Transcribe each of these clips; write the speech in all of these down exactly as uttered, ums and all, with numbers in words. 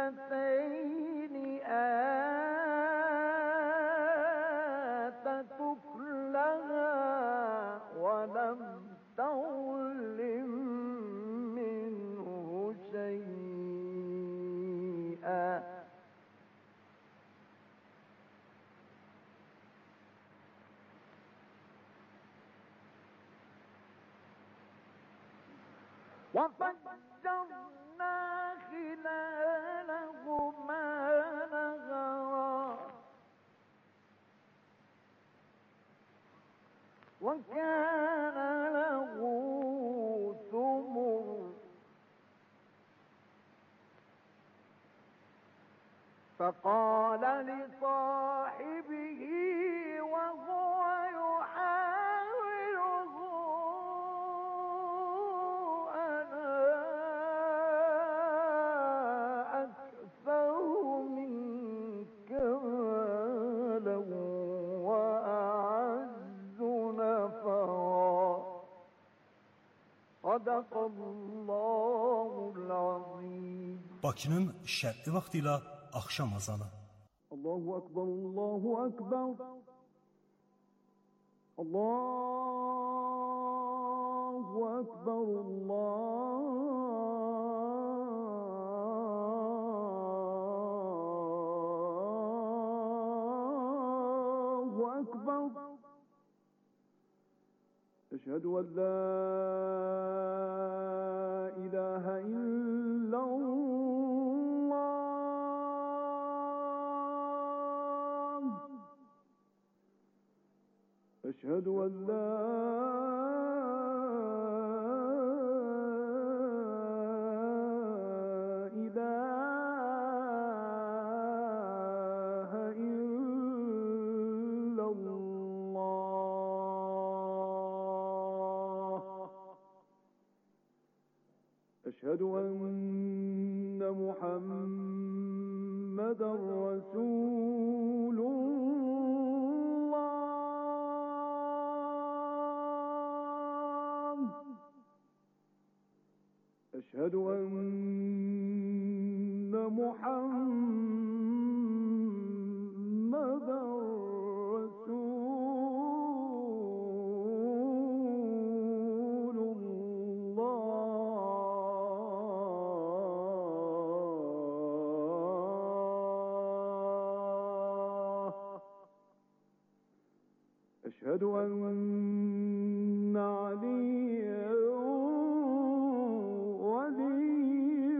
اثنتين آتت أكلها ولم تظلم منه شيئا وفجرنا خلالهما نهرا وكان له ثمر فقال لصاحبه وهو يحاوره أنا أكثر منك مالا وأعز نفرا صدق الله العظيم. Bakının şərqi vaxtıyla akşam azanı. Allahu Ekber, Allahu Ekber. Allahu Ekber, Allahu Ekber. Eşhedü en la ilahe illallah. Eşhedü en la ilahe illallah. Eşhedü enne Muhammeden Resulullah. Eşhedü enne Muhammeden أشهد أن عليا ولي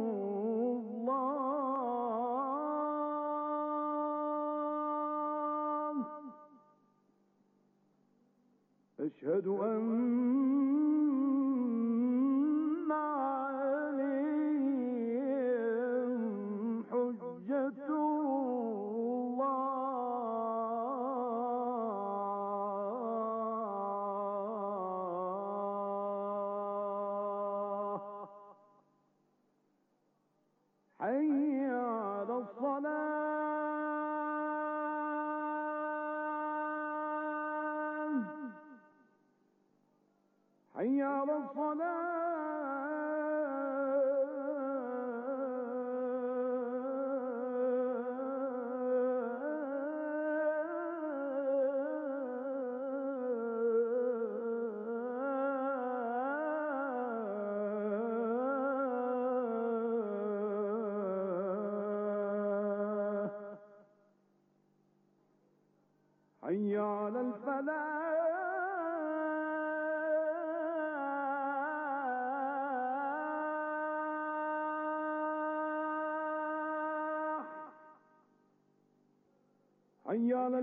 الله. أشهد أن عليهم حجة حي على الصلاة حي على حي على الفلاح حي على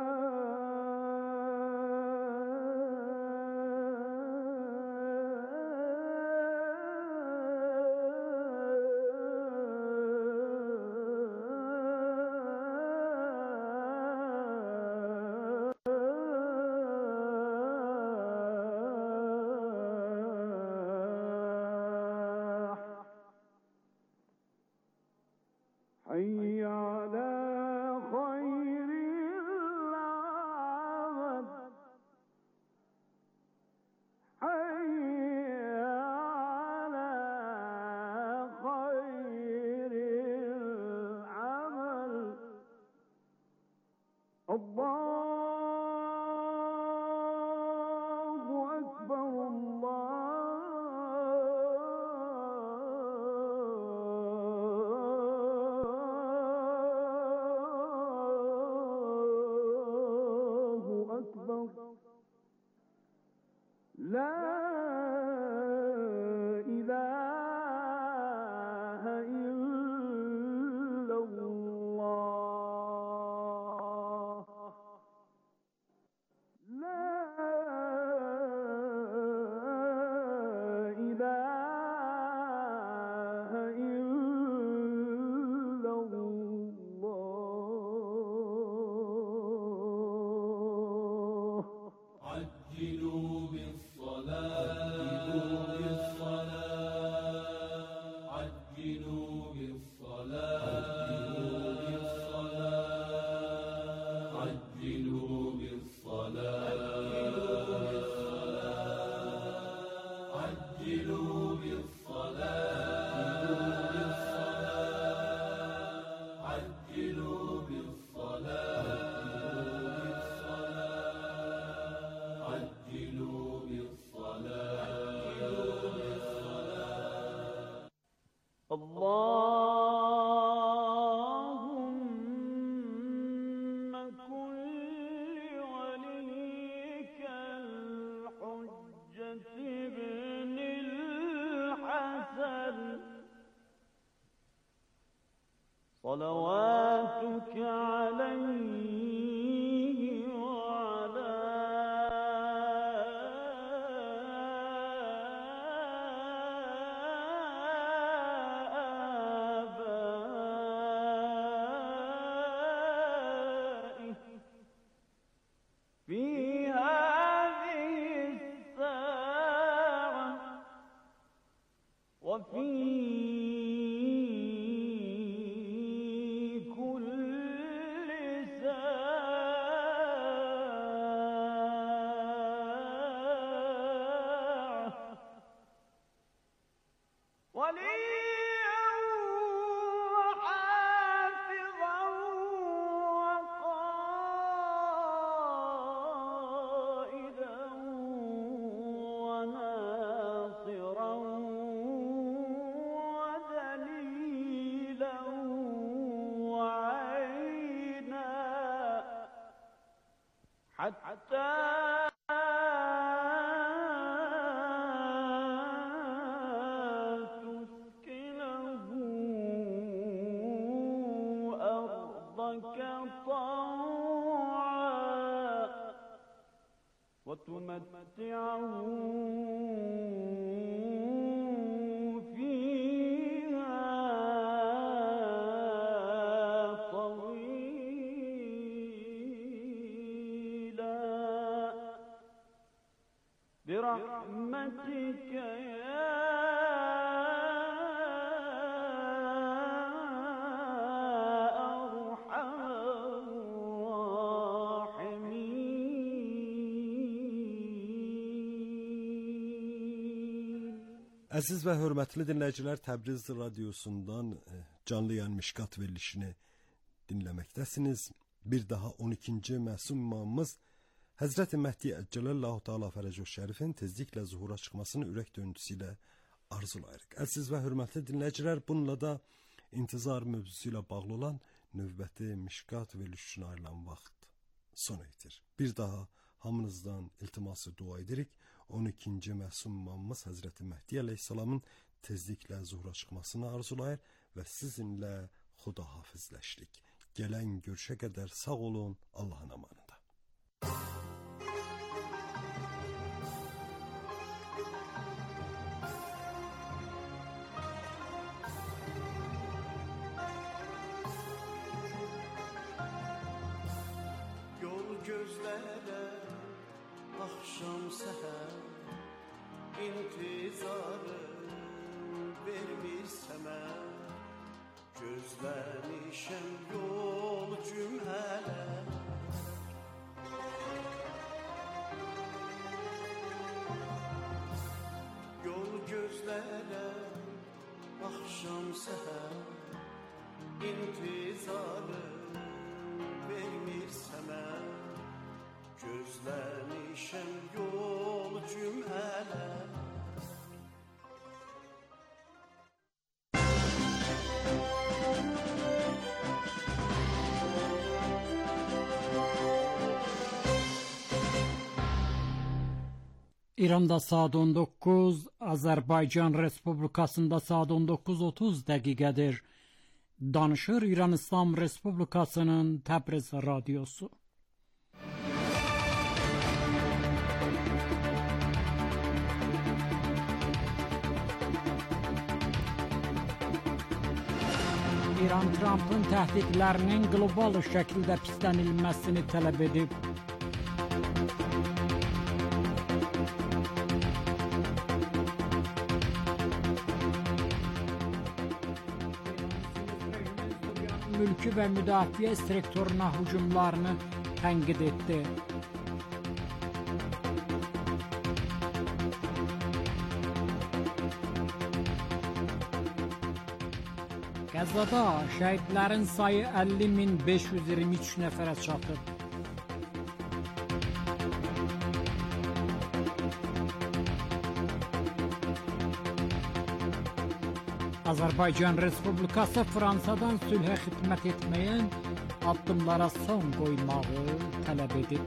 حي على خير العمل حي على خير صلواتك عليه وعلى آبائه في هذه الساعة وفي حتى تسكنه أرضك طوعا وتمتعه برحمتك يا أرحم الراحمين. Əziz və hörmətli dinləyicilər, Təbriz radiosundan canlı yayın Mişkat verilişini dinləməkdəsiniz. Bir daha on ikinci məsum imamımız Həzrəti Məhdi Əcələllahu Teala Fərəcəhu Şərifin tezliklə zuhura çıxmasını ürək döntüsü ilə arzulayırıq. Əziz və hörmətli dinləyicilər, bununla da intizar mövzusu ilə bağlı olan növbəti Mişkat verilişi üçün ayrılan vaxt sona etir. Bir daha hamınızdan iltiması dua edirik. on ikinci məsum imamımız Həzrəti Məhdi Əleyhisselamın tezliklə zuhura çıxmasını arzulayır və sizinlə xudahafizləşdik. Gələn görüşə qədər sağ olun, Allahın amanında. Gözlərə axşam səhər intizarı vermirsəmə gözləmişəm yol cümlələ yol gözlərə axşam səhər intizarı vermirsəmə gözləmişəm yol cümlələ İranda saat on dokuz, Azərbaycan Respublikasında saat on dokuz otuz dəqiqədir. Danışır İran İslam Respublikasının Təbriz radiosu. İran Trump'ın təhdidlərinin qlobal şəkildə pislənilməsini tələb edib. Mülki və müdafiə sektoruna hücumlarını tənqid etdi. Qəzzada şəhidlərin sayı əlli min beş yüz iyirmi üç nəfərə çatıb. Azərbaycan Respublikası Fransadan sülhə xidmət etməyən addımlara son qoymağı tələb edib.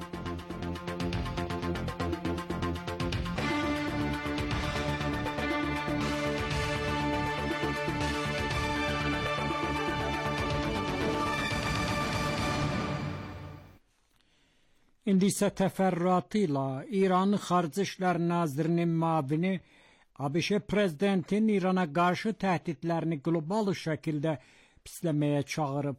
İndi isə təfərrüatıyla İranın Xarici İşlər Nazirinin müavini ABŞ prezidentinin İrana qarşı təhdidlərini qlobal şəkildə pisləməyə çağırıb.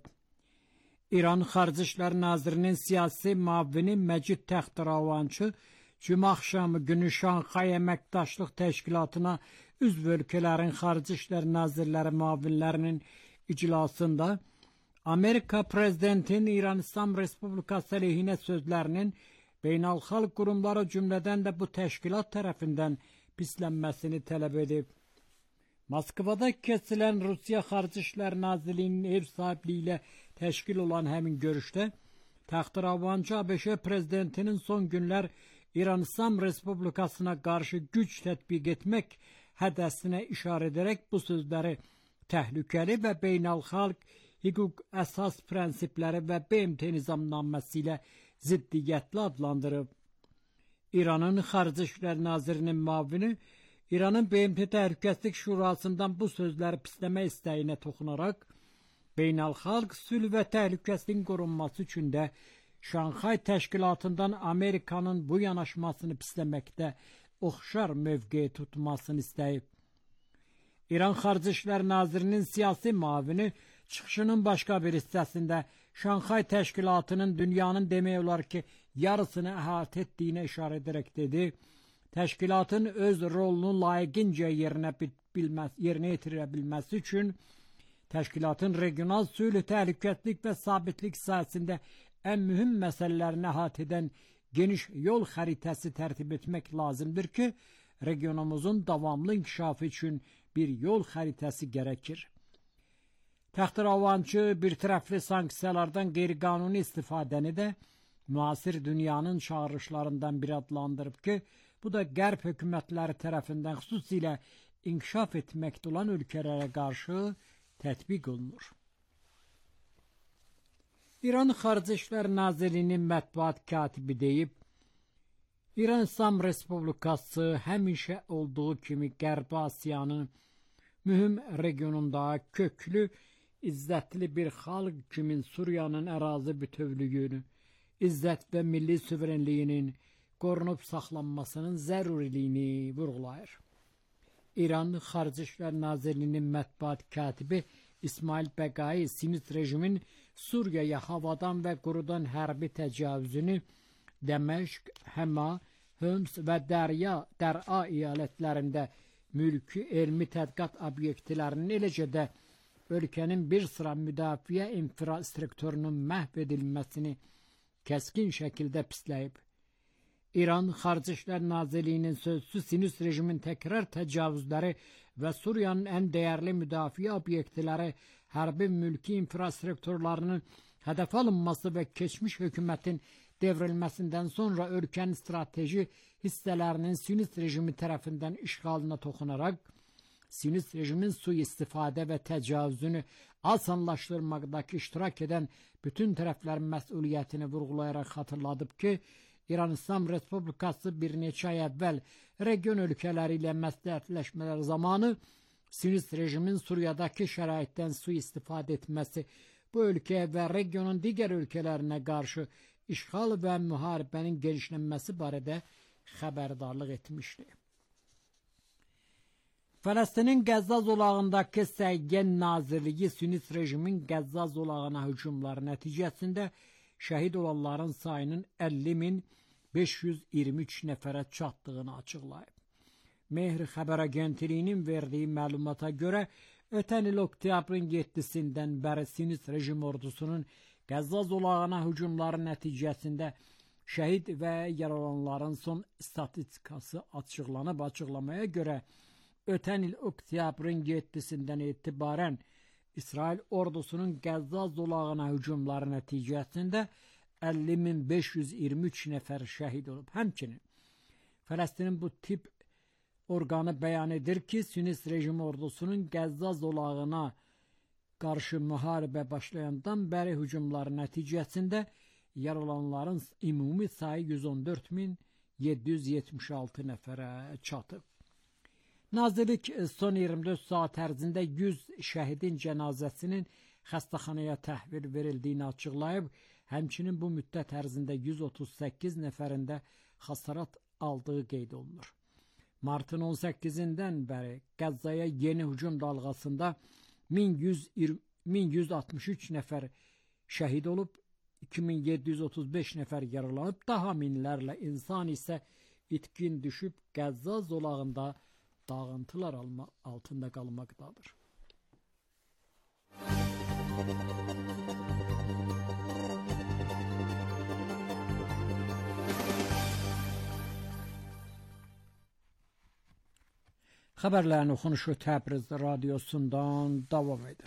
İran Xarici İşlər Nazirinin siyasi müavini Məcid Təxtiravançı cümə axşamı günü Şanxay Əməkdaşlıq Təşkilatına üzv ölkələrin Xarici İşlər Nazirləri müavinlərinin iclasında Amerika prezidentinin İran İslam Respublikası əleyhinə sözlərinin beynəlxalq qurumları cümlədən də bu təşkilat tərəfindən pislənməsini tələb edib. Moskvada keçirilən Rusiya Xarici İşlər Nazirliyinin ev sahibliyi ilə təşkil olan həmin görüşdə Təxtiravançı ABŞ prezidentinin son günlər İran İslam Respublikasına qarşı güc tətbiq etmək hədəsinə işarə edərək bu sözləri təhlükəli və beynəlxalq hüquq əsas prinsipləri və B M T nizamnaməsi ilə ziddiyyətli adlandırıb. İranın Xarici İşlər Nazirinin müavini İranın B M T Təhlükəsizlik Şurasından bu sözləri pisləmə istəyinə toxunaraq beynəlxalq sülh və təhlükəsizliyin qorunması üçün də Şanxay təşkilatından Amerikanın bu yanaşmasını pisləməkdə oxşar mövqe tutmasını istəyib. İran Xarici İşlər Nazirinin siyasi müavini çıxışının başqa bir hissəsində Şanxay təşkilatının dünyanın demək olar ki, yarısını əhatə etdiyinə işarə edərək dedi, təşkilatın öz rolunu layiqincə yerinə, bilməz, yerinə yetirə bilməsi üçün təşkilatın regional sülh, təhlükəsizlik və sabitlik sahəsində ən mühüm məsələlərini əhatə edən geniş yol xəritəsi tərtib etmək lazımdır ki, regionumuzun davamlı inkişafı üçün bir yol xəritəsi gərəkir. Təxtiravançı bir tərəfli sanksiyalardan qeyri-qanuni istifadəni də müasir dünyanın çağırışlarından biri adlandırıb ki, bu da qərb hökumətləri tərəfindən xüsusilə inkişaf etməkdə olan ölkələrə qarşı tətbiq olunur. İran Xarici İşlər Nazirliyinin mətbuat katibi deyib, İran İslam Respublikası həmişə olduğu kimi Qərbi Asiyanın mühüm regionunda köklü, izzətli bir xalq kimin Suriyanın ərazi bütövlüyünü, izzət və milli suverenliyinin qorunub saxlanmasının zəruriliyini vurğulayır. İran Xarici İşlər Nazirliyinin mətbuat katibi İsmail Bəqai Sinist rejimin Suriyaya havadan və qurudan hərbi təcavüzünü Dəməşq, Həma, Höms və Dərya, Dər'a əyalətlərində mülki elmi tədqiqat obyektlərinin, eləcə də ölkənin bir sıra müdafiə infrastrukturunun məhv edilməsini kəskin şəkildə pisləyib. İran Xarici İşlər Nazirliyinin sözçüsü Sinist rejimin təkrar təcavüzləri və Suriyanın ən dəyərli müdafiə obyektləri, hərbi mülki infrastrukturlarının hədəf alınması və keçmiş hökumətin devrilməsindən sonra ölkənin strateji hissələrinin Sinist rejimi tərəfindən işğalına toxunaraq, Sinist rejimin sui-istifadə və təcavüzünü asanlaşdırmaqdakı iştirak edən bütün tərəflərin məsuliyyətini vurğulayaraq xatırladıb ki, İran İslam Respublikası bir neçə ay əvvəl region ölkələri ilə məsləhətləşmələr zamanı Sinist rejimin Suriyadakı şəraitdən sui-istifadə etməsi bu ölkəyə və regionun digər ölkələrinə qarşı işğal və müharibənin genişlənməsi barədə xəbərdarlıq etmişdi. Fələstinin Qəzza zolağındakı Səhiyyə Nazirliyi Sinist rejimin Qəzza zolağına hücumları nəticəsində şəhid olanların sayının əlli min beş yüz iyirmi üç nəfərə çatdığını açıqlayıb. Mehr xəbər agentliyinin verdiyi məlumata görə, ötən il oktyabrın yeddisindən bəri Sinist rejim ordusunun Qəzza zolağına hücumları nəticəsində şəhid və yaralananların son statistikası açıqlanıb. Açıqlamaya görə, ötən il oktyabrın yeddisindən etibarən İsrail ordusunun Qəzza zolağına hücumları nəticəsində əlli min beş yüz iyirmi üç nəfər şəhid olub. Həmçinin Fələstinin bu tip orqanı bəyan edir ki, Sinist rejim ordusunun Qəzza zolağına qarşı müharibə başlayandan bəri hücumları nəticəsində yaralananların ümumi sayı yüz on dörd min yeddi yüz yetmiş altı nəfərə çatıb. Nazirlik son iyirmi dörd saat ərzində yüz şəhidin cənazəsinin xəstəxanaya təhvil verildiyini açıqlayıb, həmçinin bu müddət ərzində yüz otuz səkkiz nəfərində xəsarət aldığı qeyd olunur. Martın on səkkizindən bəri Qəzzaya yeni hücum dalğasında min yüz altmış üç nəfər şəhid olub, iki min yeddi yüz otuz beş nəfər yaralanıb, daha minlərlə insan isə itkin düşüb Qəzza zolağında dağıntılar altında qalmaqdadır. Xəbərlərin oxunuşu Təbriz radiosundan davam edir.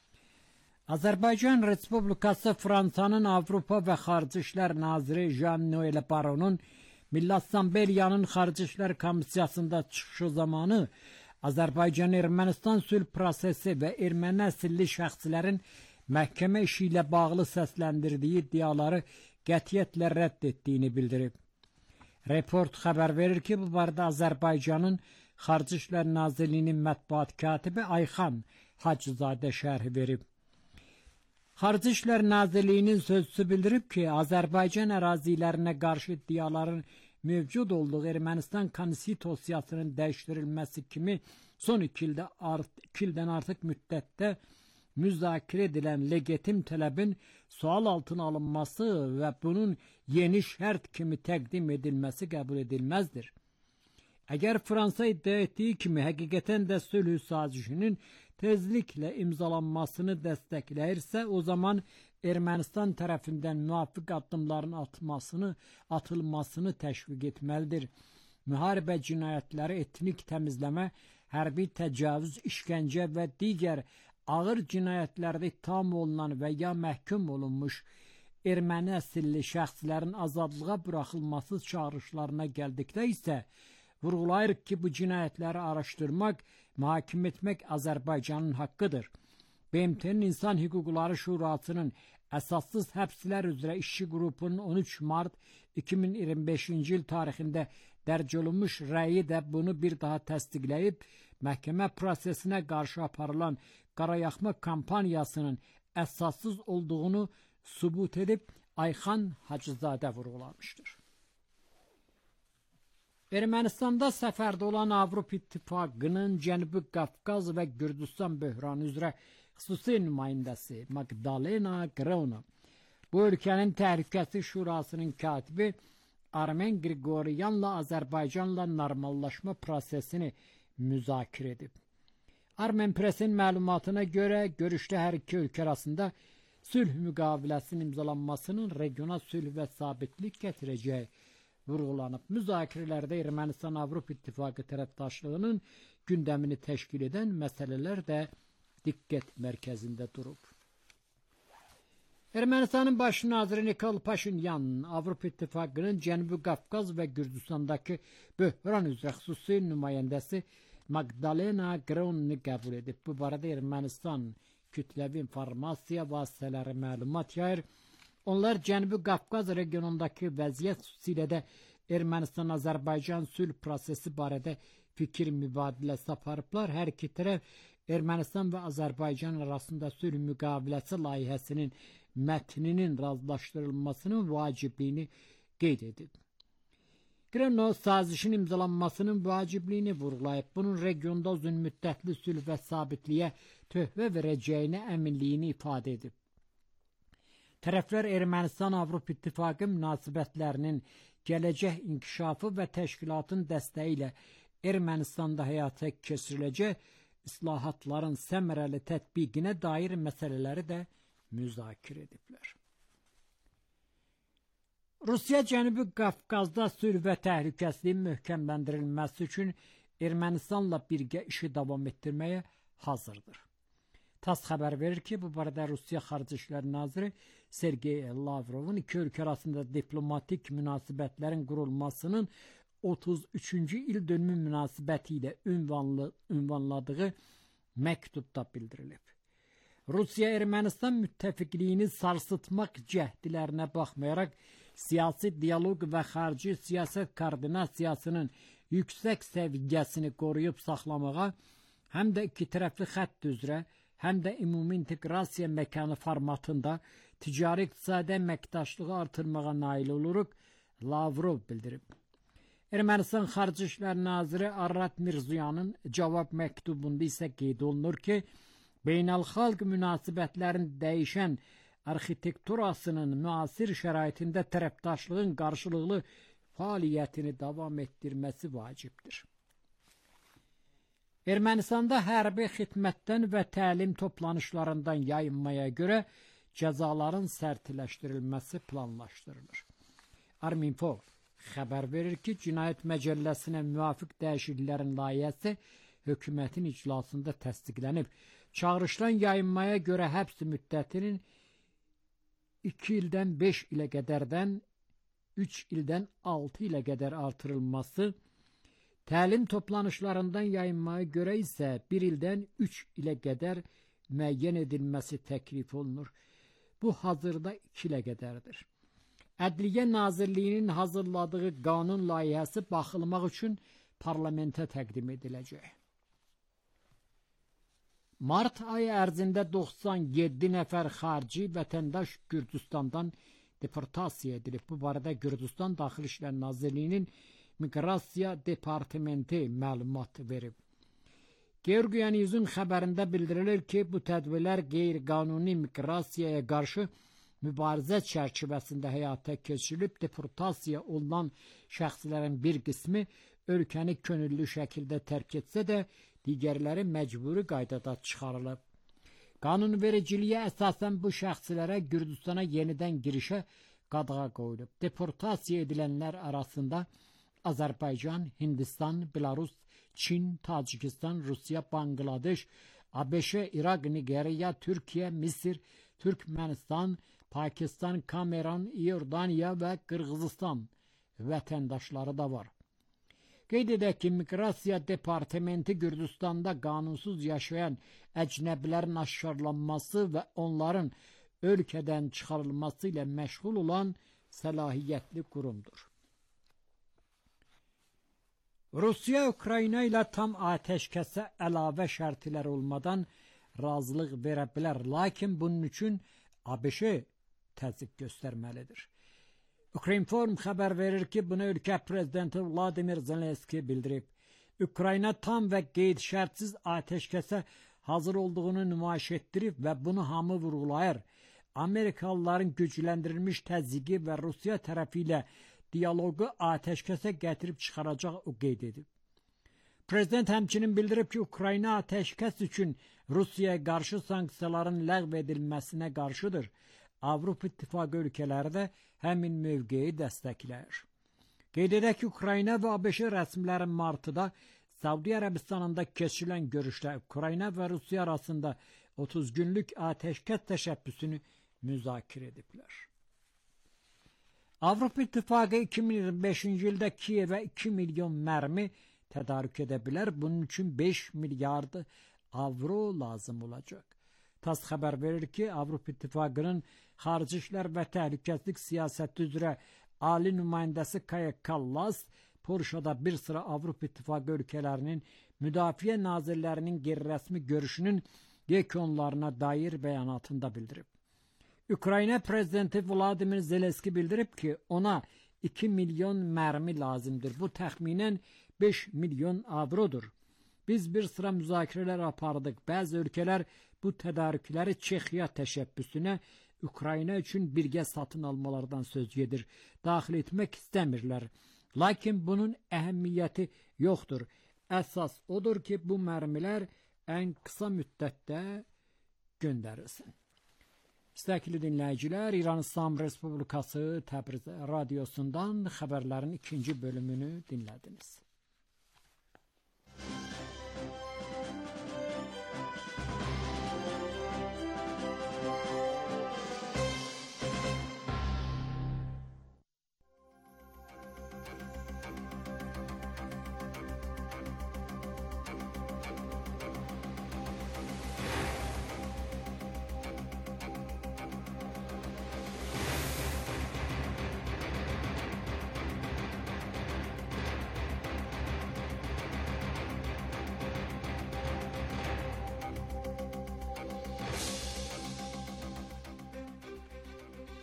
Azərbaycan Respublikası Fransanın Avropa və Xarici İşlər Naziri Jean-Noël Barron'un Milli Assambleyanın Xarici İşlər Komissiyasında çıxışı zamanı Azərbaycan-Ermənistan sülh prosesi və erməni əsilli şəxslərin məhkəmə işi ilə bağlı səsləndirdiyi iddiaları qətiyyətlə rədd etdiyini bildirib. Report xəbər verir ki, bu barədə Azərbaycanın Xarici İşlər Nazirliyinin mətbuat katibi Ayxan Hacızadə şərh verib. Xarici İşlər Nazirliyinin sözçüsü bildirib ki, Azərbaycan ərazilərinə qarşı iddiaların mövcud olduğu Ermənistan konstitusiyasının dəyişdirilməsi kimi son iki, ildə art, iki ildən artıq müddətdə müzakirə edilən legitim tələbin sual altına alınması və bunun yeni şərt kimi təqdim edilməsi qəbul edilməzdir. Əgər Fransa iddia etdiyi kimi həqiqətən də sülh sazişinin tezliklə imzalanmasını dəstəkləyirsə, o zaman Ermənistan tərəfindən müvafiq addımların atmasını, atılmasını təşviq etməlidir. Müharibə cinayətləri, etnik təmizləmə, hərbi təcavüz, işgəncə və digər ağır cinayətlərdə ittiham olunan və ya məhkum olunmuş erməni əsilli şəxslərin azadlığa buraxılması çağırışlarına gəldikdə isə vurğulayırıq ki, bu cinayətləri araşdırmaq, mühakimə etmək Azərbaycanın haqqıdır. B M T-nin İnsan Hüquqları Şurasının əsassız həbslər üzrə işçi qrupunun on üç mart iki min iyirmi beşinci il tarixində dərc olunmuş rəyi də bunu bir daha təsdiqləyib, məhkəmə prosesinə qarşı aparılan qarayaxma kampaniyasının əsassız olduğunu sübut edib, Ayxan Hacızadə vurğulamışdır. Ermənistanda səfərdə olan Avropa İttifaqının Cənubi Qafqaz və Gürcüstan böhranı üzrə xüsusi nümayəndəsi Magdalena Grauna, bu ölkənin Təhlükəsizlik Şurasının katibi Armen Qriqoryanla Azərbaycanla normallaşma prosesini müzakirə edib. Armen Press'in məlumatına görə görüşdə hər iki ölkə arasında sülh müqaviləsinin imzalanmasının regional sülh və sabitlik gətirəcəyi vurğulanıb. Müzakirələrdə Ermənistan-Avropa İttifaqı tərəfdaşlığının gündəmini təşkil edən məsələlər də diqqət mərkəzində durub. Ermənistanın baş naziri Nikol Paşinyan Avropa İttifaqının Cənubi Qafqaz və Gürcüstandakı böhran üzrə xüsusi nümayəndəsi Magdalena Graun'u qəbul edib. Bu barədə Ermənistan kütləvi informasiya vasitələri məlumat yayır. Onlar Cənubi Qafqaz regionundakı vəziyyət xüsusilə də Ermənistan-Azərbaycan sülh prosesi barədə fikir mübadiləsi aparıblar. Hər iki tərəf Ermənistan və Azərbaycan arasında sülh müqaviləsi layihəsinin mətninin razılaşdırılmasının vacibliyini qeyd edib. Greno sazişin imzalanmasının vacibliyini vurğulayıb, bunun regionda uzun müddətli sülh və sabitliyə töhfə verəcəyini əminliyini ifadə edib. Tərəflər Ermənistan-Avropa İttifaqı münasibətlərinin gələcək inkişafı və təşkilatın dəstəyi ilə Ermənistanda həyata keçiriləcək islahatların səmərəli tətbiqinə dair məsələləri də müzakirə ediblər. Rusiya Cənubi Qafqazda sülh və təhlükəsizliyin möhkəmləndirilməsi üçün Ermənistanla birgə işi davam etdirməyə hazırdır. TASS xəbər verir ki, bu barədə Rusiya Xarici İşlər Naziri Sergey Lavrovun iki ölkə arasında diplomatik münasibətlərin qurulmasının otuz üçüncü il dönümü münasibəti ilə ünvanlı, ünvanladığı məktubda bildirilib. Rusiya Ermənistan müttəfiqliyini sarsıtmaq cəhdilərinə baxmayaraq siyasi dialoq və xarici siyasət koordinasiyasının yüksək səviyyəsini qoruyub saxlamağa, həm də iki tərəfli xətt üzrə həm də ümumi inteqrasiya məkanı formatında ticari iqtisadi əməkdaşlığı artırmağa nail oluruq, Lavrov bildirib. Ermənistan Xarici İşlər Naziri Arrat Mirzoyanın cavab məktubunda isə qeyd olunur ki, beynəlxalq münasibətlərin dəyişən arxitekturasının müasir şəraitində tərəfdaşlığın qarşılıqlı fəaliyyətini davam etdirməsi vacibdir. Ermənistanda hərbi xidmətdən və təlim toplanışlarından yayınmaya görə cəzaların sərtləşdirilməsi planlaşdırılır. Arminfo xəbər verir ki, Cinayət Məcəlləsinə müvafiq dəyişikliklərin layihəsi hökumətin iclasında təsdiqlənib. Çağırışdan yayınmaya görə həbs müddətinin iki ildən beş ilə qədərdən üç ildən altı ilə qədər artırılması, təlim toplanışlarından yayınmaya görə isə bir ildən üç ilə qədər müəyyən edilməsi təklif olunur. Bu hazırda iki ilə qədərdir. Ədliyyə Nazirliyinin hazırladığı qanun layihəsi baxılmaq üçün parlamentə təqdim ediləcək. Mart ayı ərzində doxsan yeddi nəfər xarici vətəndaş Gürcüstandan deportasiya edilib. Bu barədə Gürcüstan Daxili İşlər Nazirliyinin Miqrasiya Departamenti məlumat verib. Georgian News'un xəbərində bildirilir ki, bu tədbirlər qeyri-qanuni miqrasiyaya qarşı mübarizə çərçivəsində həyata keçirilib. Deportasiya olunan şəxslərin bir qismi ölkəni könüllü şəkildə tərk etsə də, digərləri məcburi qaydada çıxarılıb. Qanunvericiliyə əsasən bu şəxslərə Gürcüstana yenidən girişə qadağa qoyulub. Deportasiya edilənlər arasında Azərbaycan, Hindistan, Belarus, Çin, Tacikistan, Rusiya, Bangladeş, ABŞ, İraq, Nigeriya, Türkiyə, Misir, Türkmənistan, Pakistan, Kameran, İordaniya və Qırğızistan vətəndaşları da var. Qeyd edək ki, Miqrasiya Departamenti Gürcüstanda qanunsuz yaşayan əcnəbilərin aşkarlanması və onların ölkədən çıxarılması ilə məşğul olan səlahiyyətli qurumdur. Rusiya Ukrayna ilə tam atəşkəsə əlavə şərtlər olmadan razılıq verə bilər, lakin bunun üçün ABŞ təzyiq göstərməlidir. Ukrinform xəbər verir ki, bunu ölkə prezidenti Vladimir Zelenski bildirib. Ukrayna tam və qeyd şərtsiz atəşkəsə hazır olduğunu nümayiş etdirib və bunu hamı vurğulayır. Amerikalıların gücləndirilmiş təzyiqi və Rusiya tərəfi ilə dialoqu atəşkəsə gətirib çıxaracaq o qeyd edib. Prezident həmçinin bildirib ki, Ukrayna atəşkəs üçün Rusiyaya qarşı sanksiyaların ləğv edilməsinə qarşıdır. Avropa İttifaqı ölkələri də həmin mövqeyi dəstəkləyir. Qeyd edək ki, Ukrayna və ABŞ rəsmiləri martda Səudi Ərəbistanında keçirilən görüşdə Ukrayna və Rusiya arasında otuz günlük atəşkəs təşəbbüsünü müzakirə ediblər. Avropa İttifaqı iki min iyirmi beşinci ildə Kiyevə iki milyon mərmi tədarük edə bilər. Bunun üçün beş milyard avro lazım olacaq. TASS xəbər verir ki, Avropa İttifaqının Xarici İşlər və Təhlükəsizlik Siyasəti üzrə Ali nümayəndəsi Kaja Kallas Polşada bir sıra Avropa İttifaqı ölkələrinin müdafiə nazirlərinin qeyri-rəsmi görüşünün yekunlarına dair bəyanatında bildirib. Ukrayna prezidenti Vladimir Zelenski bildirib ki, ona iki milyon mərmi lazımdır. Bu təxminən beş milyon avrodur. Biz bir sıra müzakirələr apardıq. Bəzi ölkələr bu tədarükləri Çexiya təşəbbüsünə Ukrayna üçün birgə satın almalardan söz gedir. Daxil etmək istəmirlər. Lakin bunun əhəmiyyəti yoxdur. Əsas odur ki, bu mərmilər ən qısa müddətdə göndərilsin. İstəkli dinləyicilər, İran İslam Respublikası Təbriz radiosundan xəbərlərin ikinci bölümünü dinlədiniz.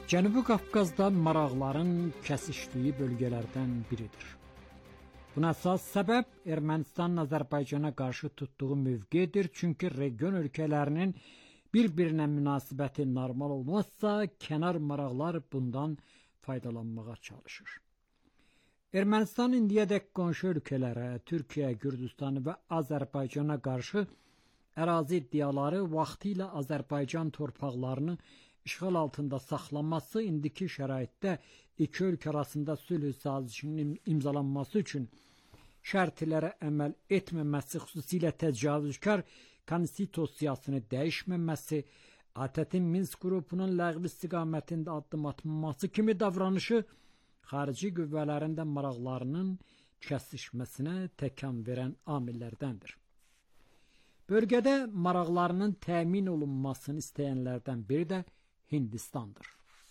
Cənubi Qafqazda maraqların kəsişdiyi bölgələrdən biridir. Buna əsas səbəb Ermənistanın Azərbaycana qarşı tutduğu mövqedir, çünki region ölkələrinin bir-birinə münasibəti normal olmazsa, kənar maraqlar bundan faydalanmağa çalışır. Ermənistan indiyədək qonşu ölkələrə, Türkiyə, Gürcüstan və Azərbaycana qarşı ərazi iddiaları vaxtilə Azərbaycan torpaqlarını işğal altında saxlaması indiki şəraitdə iki ölkə arasında sülh sazişinin imzalanması üçün şərtlərə əməl etməməsi, xüsusilə təcavüzkar konstitusiyasını dəyişməməsi, A T T Minsk qrupunun ləğvi istiqamətində addım atmaması kimi davranışı xarici qüvvələrin də maraqlarının kəsişməsinə təkan verən amillərdəndir. Bölgədə maraqlarının təmin olunmasını istəyənlərdən biri də Hindistandır.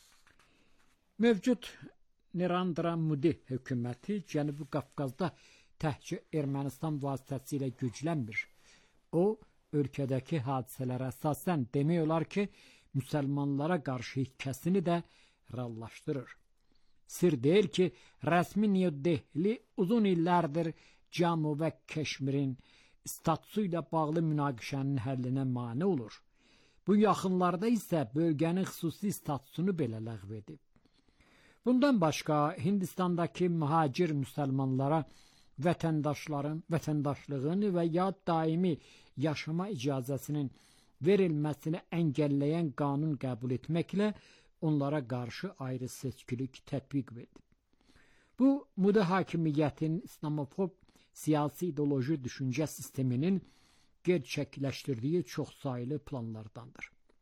Mövcud Narendra Modi hökuməti Cənubi Qafqazda təhcə Ermənistan vasitəsilə güclənmir. O, ölkədəki hadisələrə əsasən demək olar ki, müsəlmanlara qarşı hikəsini də reallaşdırır. Sir deyil ki, rəsmi New Delhi uzun illərdir Cammu və Keşmirin statusu ilə bağlı münaqişənin həllinə mane olur. Bu yaxınlarda isə bölgənin xüsusi statusunu belə ləğv edib. Bundan başqa Hindistandakı mühacir müsəlmanlara vətəndaşların vətəndaşlığını və ya daimi yaşama icazəsinin verilməsini əngəlləyən qanun qəbul etməklə onlara qarşı ayrı seçkilik tətbiq edib. Bu, Modi hakimiyyətinin İslamofob siyasi ideoloji düşüncə sisteminin gerçəkləşdirdiyi çoxsaylı planlardandır.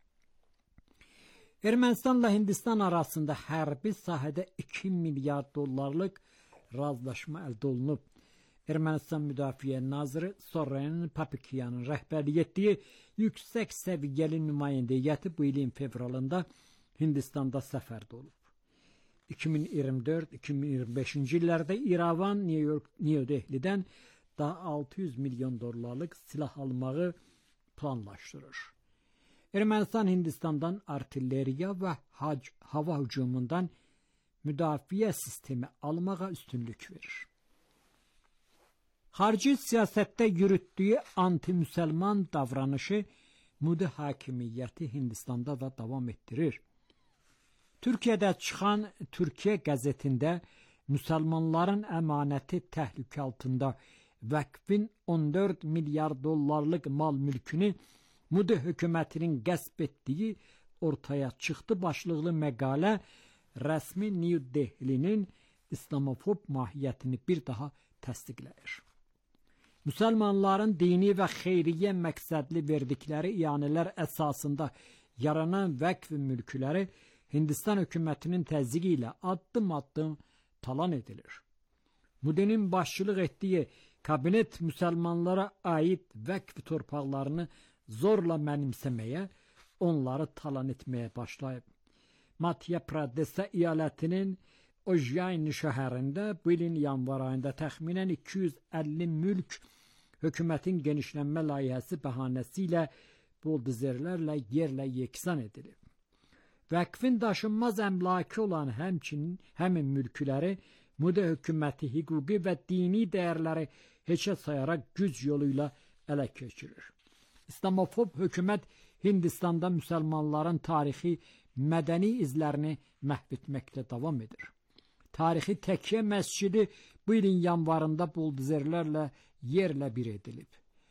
Ermənistanla Hindistan arasında hərbi sahədə iki milyard dollarlıq razılaşma əldə olunub. Ermənistan Müdafiə Naziri Soren Papikyanın rəhbərlik etdiyi yüksək səviyyəli nümayəndə heyəti bu ilin fevralında Hindistanda səfərdə olub. iki min iyirmi dörd iki min iyirmi beşinci illərdə İrəvan New Delhi'dən daha altı yüz milyon dollarlıq silah almağı planlaşdırır. Ermənistan Hindistandan artilleriya və hac hava hücumundan müdafiə sistemi almağa üstünlük verir. Xarici siyasətdə yürütdüyü anti-müsəlman davranışı Modi hakimiyyəti Hindistanda da davam etdirir. Türkiyədə çıxan Türkiyə qəzetində müsəlmanların əmanəti təhlükə altında vəqfin on dörd milyard dollarlıq mal mülkünü Modi hökumətinin qəsb etdiyi ortaya çıxdı başlıqlı məqalə rəsmi New Delhi'nin İslamofob mahiyyətini bir daha təsdiqləyir. Müsəlmanların dini və xeyriyyə məqsədli verdikləri iyanələr əsasında yaranan vəqf mülkləri Hindistan hökumətinin təzyiqi ilə addım-addım talan edilir. Modi'nin başçılıq etdiyi kabinet müsəlmanlara aid vəqf torpaqlarını zorla mənimsəməyə, onları talan etməyə başlayıb. Madhya Pradesh əyalətinin Ujjain şəhərində bu ilin yanvar ayında təxminən iki yüz əlli mülk hökumətin genişlənmə layihəsi bəhanəsi ilə buldozerlərlə yerlə yeksan edilib. Vəqfin daşınmaz əmlakı olan həmçinin həmin mülkləri Modi hökuməti hüquqi və dini dəyərləri heçə sayaraq güc yolu ilə ələ keçirir. İslamofob hökumət Hindistanda müsəlmanların tarixi, mədəni izlərini məhv etməklə davam edir. Tarixi Təkyə məscidi bu ilin yanvarında buldozerlərlə yerlə bir edilib.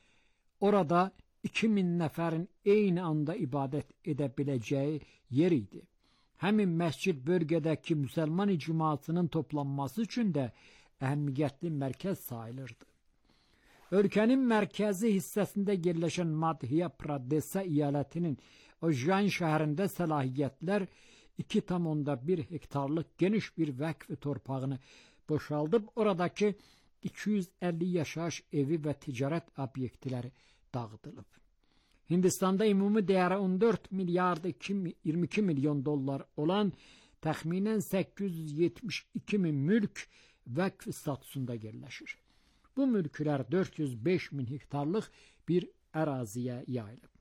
Orada iki min nəfərin eyni anda ibadət edə biləcəyi yer idi. Həmin məscid bölgədəki müsəlman icmasının toplanması üçün də əhəmiyyətli mərkəz sayılırdı. Ölkənin mərkəzi hissəsində yerləşən Madhya Pradesh əyalətinin Ujjain şəhərində səlahiyyətlər iki tam onda bir hektarlıq geniş bir vəqf torpağını boşaldıb oradakı iki yüz əlli yaşayış evi və ticarət obyektləri dağıdılıb. Hindistanda ümumi dəyəri on dörd milyard iyirmi iki milyon dollar olan təxminən səkkiz yüz yetmiş iki min mülk vəqf statusunda yerləşir. Bu mülklər dörd yüz beş min hektarlıq bir əraziyə yayılıb.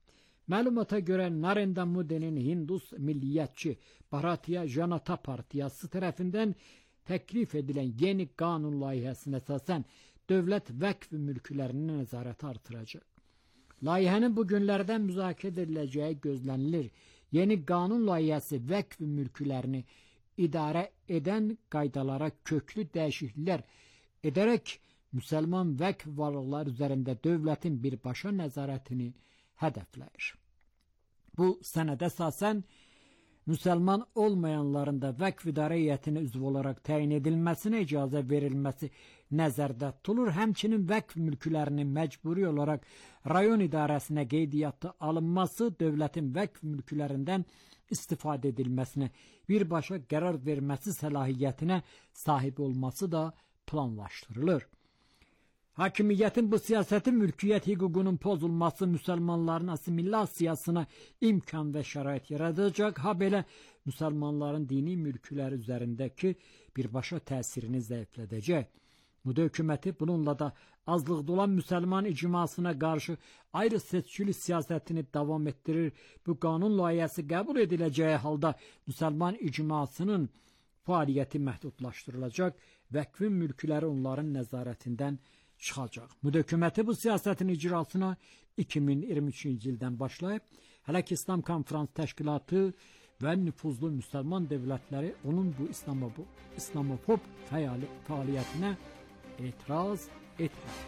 Məlumata görə Narendra Modinin Hindus Milliyyətçi Bharatiya Janata Partiyası tərəfindən təklif edilən yeni qanun layihəsinə əsasən dövlət vəqf mülklərinin nəzarəti artıracaq. Layihənin bu günlərdə müzakirə ediləcəyi gözlənilir. Yeni qanun layihəsi vəqf mülklərini idarə edən qaydalara köklü dəyişikliklər edərək müsəlman vəqf varlıqları üzərində dövlətin birbaşa nəzarətini hədəfləyir. Bu sənədə əsasən müsəlman olmayanların da vəqf idarə heyətinə üzv olaraq təyin edilməsinə icazə verilməsi nəzərdə tutulur. Həmçinin vəqf mülklərinin məcburi olaraq rayon idarəsinə qeydiyyata alınması, dövlətin vəqf mülklərindən istifadə edilməsinə birbaşa qərar verməsi səlahiyyətinə sahib olması da planlaşdırılır. Hakimiyyətin bu siyasəti mülkiyyət hüququnun pozulması müsəlmanların assimilyasiyasına imkan və şərait yaradacaq, ha belə müsəlmanların dini mülkləri üzərindəki birbaşa təsirini zəiflədəcək. Bu hökuməti bununla da azlıqda olan müsəlman icmasına qarşı ayrı seçkili siyasətini davam etdirir. Bu qanun layihəsi qəbul ediləcəyi halda müsəlman icmasının fəaliyyəti məhdudlaşdırılacaq, vəqfin mülkləri onların nəzarətindən çıxacaq. Bu hökuməti bu siyasətin icrasına iki min iyirmi üçüncü ildən başlayıb, hələ ki İslam Konferans Təşkilatı və nüfuzlu müsəlman dövlətləri onun bu İslamofob, İslamofob fəaliyyətinə etiraz etmir.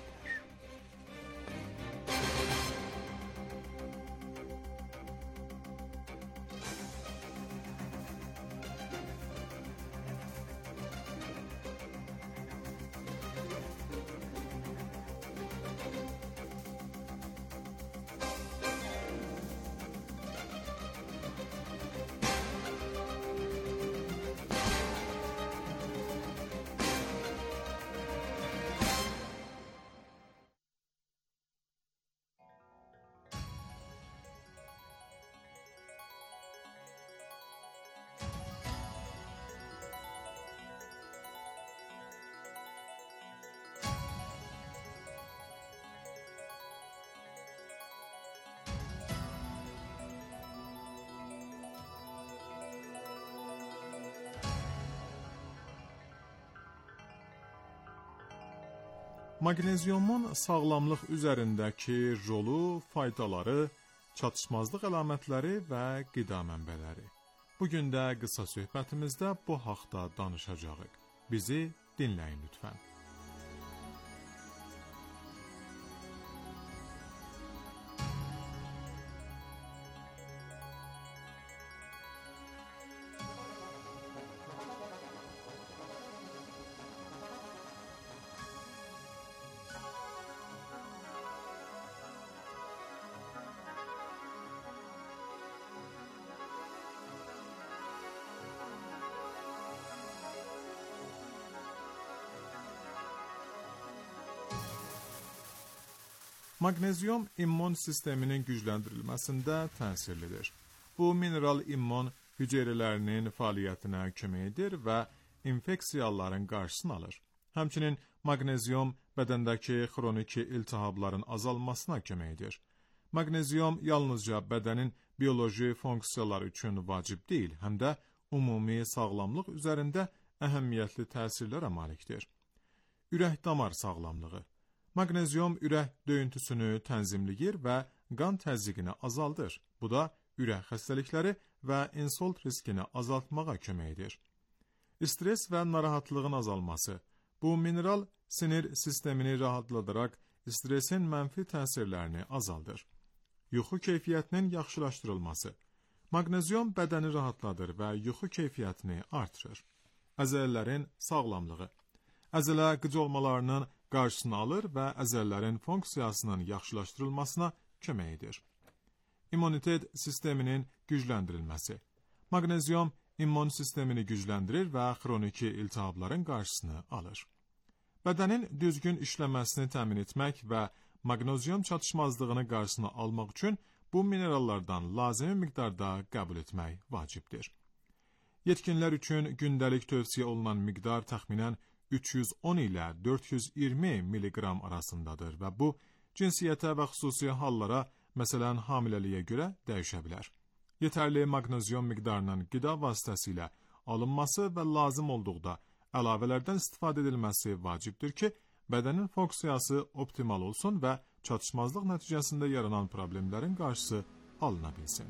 Maqneziumun sağlamlıq üzərindəki rolu, faydaları, çatışmazlıq əlamətləri və qida mənbələri. Bugün də qısa söhbətimizdə bu haqda danışacağıq. Bizi dinləyin lütfən. Maqnezium immun sisteminin gücləndirilməsində təsirlidir. Bu mineral immun hüceyrələrinin fəaliyyətinə kömək edir və infeksiyaların qarşısını alır. Həmçinin maqnezium bədəndəki xroniki iltihabların azalmasına kömək edir. Maqnezium yalnızca bədənin bioloji funksiyaları üçün vacib deyil, həm də ümumi sağlamlıq üzərində əhəmiyyətli təsirlərə malikdir. Ürək-damar sağlamlığı. Maqnezium ürək döyüntüsünü tənzimləyir və qan təzyiqini azaldır. Bu da ürək xəstəlikləri və insult riskini azaltmağa kömək edir. Stres və narahatlığın azalması. Bu mineral sinir sistemini rahatladaraq stresin mənfi təsirlərini azaldır. Yuxu keyfiyyətinin yaxşılaşdırılması. Maqnezium bədəni rahatladır və yuxu keyfiyyətini artırır. Əzələlərin sağlamlığı. Əzələ qıcolmalarının qarşısını alır və əzələlərin funksiyasının yaxşılaşdırılmasına kömək edir. İmmunitet sisteminin gücləndirilməsi. Maqnezium immun sistemini gücləndirir və xroniki iltihabların qarşısını alır. Bədənin düzgün işləməsini təmin etmək və maqnezium çatışmazlığını qarşısını almaq üçün bu minerallardan lazımi miqdarda qəbul etmək vacibdir. Yetkinlər üçün gündəlik tövsiyə olunan miqdar təxminən üç yüz on ilə dörd yüz iyirmi milliqram arasındadır və bu, cinsiyyətə və xüsusi hallara, məsələn hamiləliyə görə dəyişə bilər. Yetərli maqnezium miqdarının qida vasitəsilə alınması və lazım olduqda əlavələrdən istifadə edilməsi vacibdir ki, bədənin funksiyası optimal olsun və çatışmazlıq nəticəsində yaranan problemlərin qarşısı alına bilsin.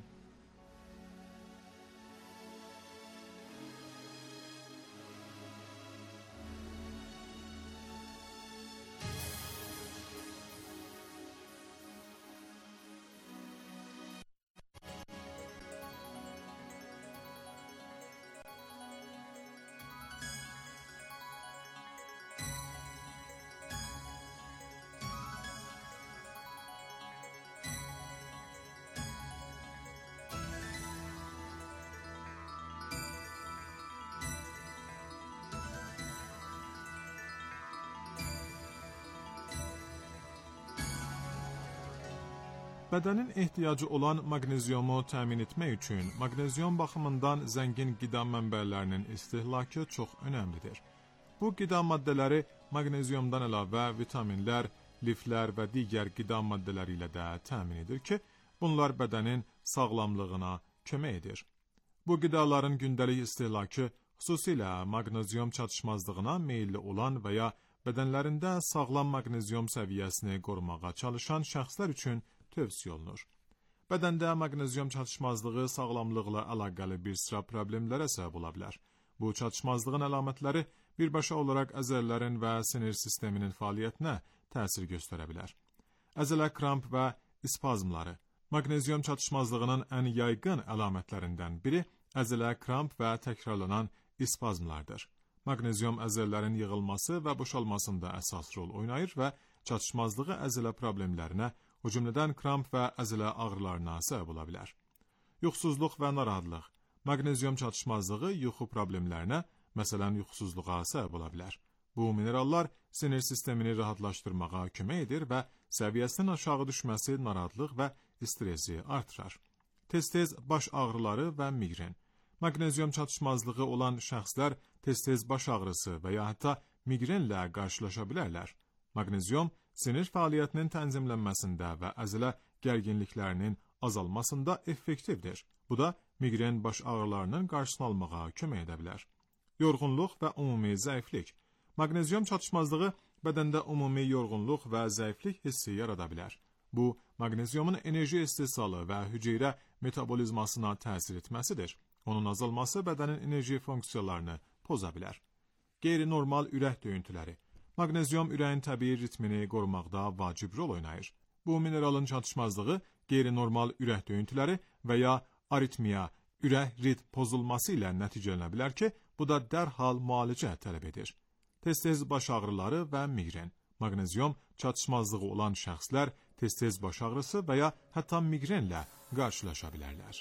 Bədənin ehtiyacı olan maqneziumu təmin etmək üçün maqnezium baxımından zəngin qida mənbələrinin istehlakı çox önəmlidir. Bu qida maddələri maqneziumdan əlavə vitaminlər, liflər və digər qida maddələri ilə də təmin edir ki, bunlar bədənin sağlamlığına kömək edir. Bu qidaların gündəlik istehlakı xüsusilə maqnezium çatışmazlığına meyilli olan və ya bədənlərində sağlam maqnezium səviyyəsini qorumağa çalışan şəxslər üçün tövsiyə olunur. Bədəndə maqnezium çatışmazlığı sağlamlıqla əlaqəli bir sıra problemlərə səbəb ola bilər. Bu çatışmazlığın əlamətləri birbaşa olaraq əzələlərin və sinir sisteminin fəaliyyətinə təsir göstərə bilər. Əzələ kramp və spazmları. Maqnezium çatışmazlığının ən yaygın əlamətlərindən biri əzələ kramp və təkrarlanan spazmlardır. Maqnezium əzələlərin yığılması və boşalmasında əsas rol oynayır və çatışmazlığı əzələ problemlərinə, o cümlədən kramp və əzələ ağrılarına səbəb ola bilər. Yuxusuzluq və narahatlıq. Maqnezium çatışmazlığı yuxu problemlərinə, məsələn yuxusuzluğa səbəb ola bilər. Bu minerallar sinir sistemini rahatlaşdırmağa kömək edir və səviyyəsinin aşağı düşməsi narahatlıq və stresi artırar. Tez-tez baş ağrıları və migren. Maqnezium çatışmazlığı olan şəxslər tez-tez baş ağrısı və ya hətta migrenlə qarşılaşa bilərlər. Maqnezium sinir fəaliyyətinin tənzimlənməsində və əzələ gərginliklərinin azalmasında effektivdir. Bu da migren baş ağrılarının qarşısını almağa kömək edə bilər. Yorğunluq və ümumi zəiflik. Maqnezium çatışmazlığı bədəndə ümumi yorğunluq və zəiflik hissi yarada bilər. Bu, maqneziumun enerji istehsalı və hüceyrə metabolizmasına təsir etməsidir. Onun azalması bədənin enerji funksiyalarını poza bilər. Qeyri-normal ürək döyüntüləri. Maqnezium ürəyin təbii ritmini qorumaqda vacib rol oynayır. Bu mineralın çatışmazlığı qeyri-normal ürək döyüntüləri və ya aritmiya, ürək ritm pozulması ilə nəticələnə bilər ki, bu da dərhal müalicə tələb edir. Tez-tez baş ağrıları və migren. Maqnezium çatışmazlığı olan şəxslər tez-tez baş ağrısı və ya hətta migrenlə qarşılaşa bilərlər.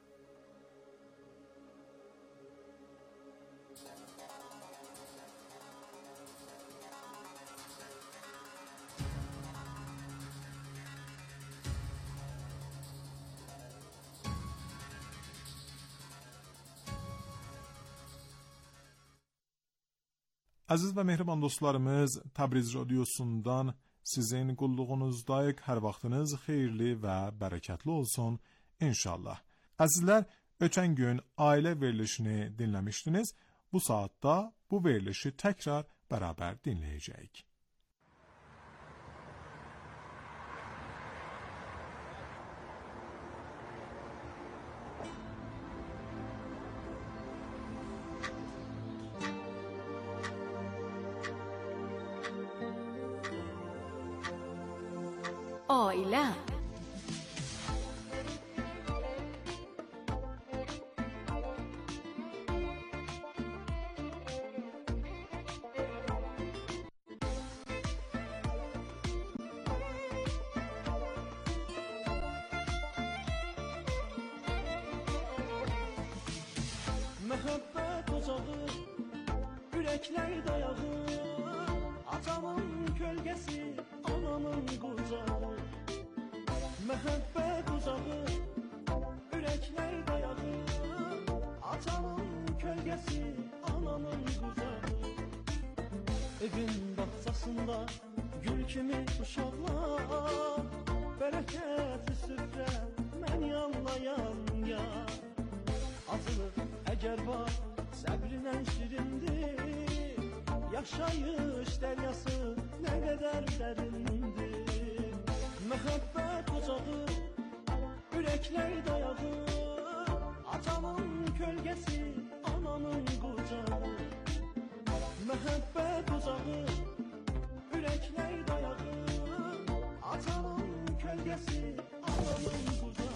Əziz və mehriban dostlarımız, Təbriz radiosundan sizin qulluğunuzdayıq. Hər vaxtınız xeyirli və bərəkətli olsun inşallah. Əzizlər, ötən gün ailə verilişini dinləmişdiniz. Bu saatda bu verilişi təkrar bərabər dinləyəcəyik. Ailə. Məhəbbət ocağı, ürəklər dayağı, atamın kölgəsi, anamın qucağı. Məhəbbət ocağı, ürəklər dayağı, atamın kölgəsi, anamın qucağı. Evin bağçasında gül kimi uşaqlar, Bərəkətli süfrə mən yanlayan yar. Acılıq əgər var, səbrinlə şirindir. Yaşayış dəryası nə qədər dərindir. Məhəbbət ocağı, ürəklər dayağı, atamın kölgəsi, anamın qucağı. Məhəbbət ocağı, ürəklər dayağı, atamın kölgəsi, anamın qucağı.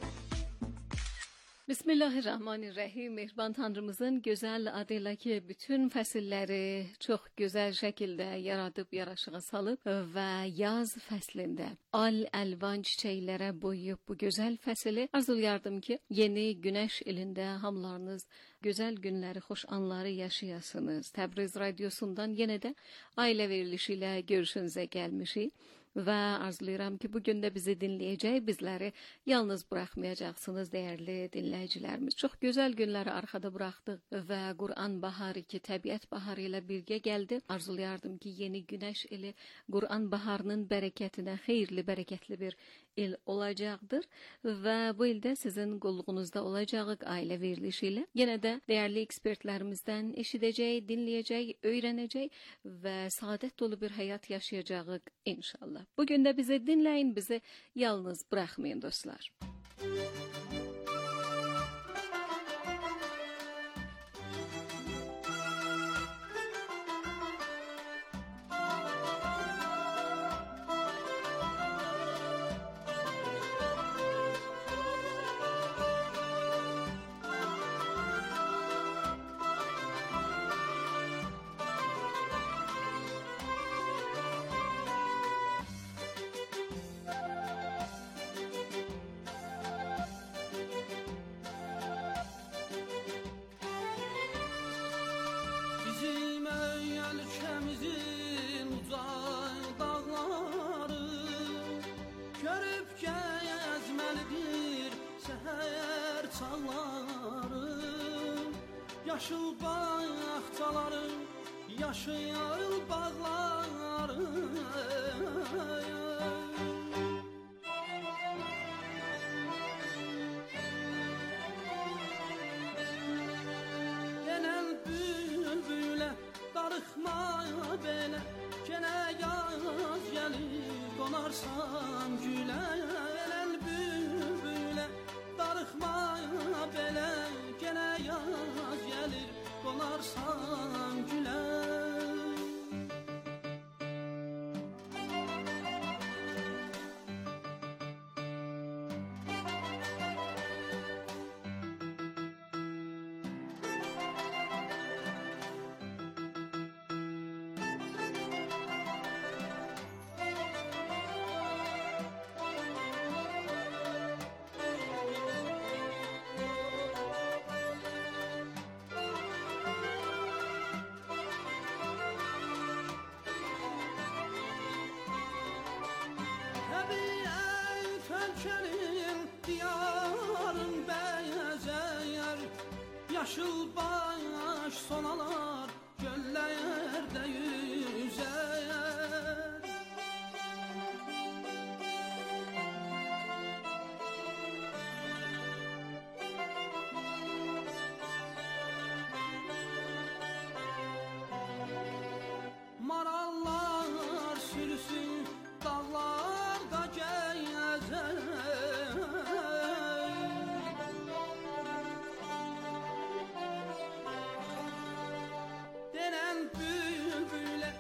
Bismillahirrahmanirrahim. Mehriban Tanrımızın güzel adıyla ki bütün fəsilləri çox gözəl şəkildə yaradıb yaraşığa salıb və yaz fəslində al-əlvan çiçəklərə boyayıb bu gözəl fəsili arzulayardım ki, yeni günəş ilində hamılarınız gözəl günləri, xoş anları yaşayasınız. Təbriz radiosundan yenə də ailə verilişi ilə görüşünüzə gəlmişik. Və arzulayıram ki, bugün də bizi dinləyəcək, bizləri yalnız buraxmayacaqsınız değerli dinləyicilərimiz. Çox gözəl günləri arxada buraxdıq və Quran baharı ki, təbiət baharı ilə birgə gəldi. Arzulayardım ki, yeni günəş ili Quran baharının bərəkətinə xeyirli, bərəkətli bir il olacaqdır və bu ildə sizin qulluğunuzda olacağıq ailə verilişi ilə. Yenə də değerli ekspertlərimizdən eşidəcək, dinləyəcək, öyrənəcək və saadət dolu bir həyat yaşayacağıq inşallah. Bugün də bizi dinləyin, bizi yalnız buraxmayın dostlar. Yaşıl bağçaları, yaşıl bağları. Genel bülbüle darıxma belə, gene yaz gelir konarsan güle. Genel bülbüle darıxma belə, gene yaz gelir konarsan güle. Yaşıl baş sonalar göllerde yüzer. Marallar sürüsün dağlarda gezer. Denen bülbüle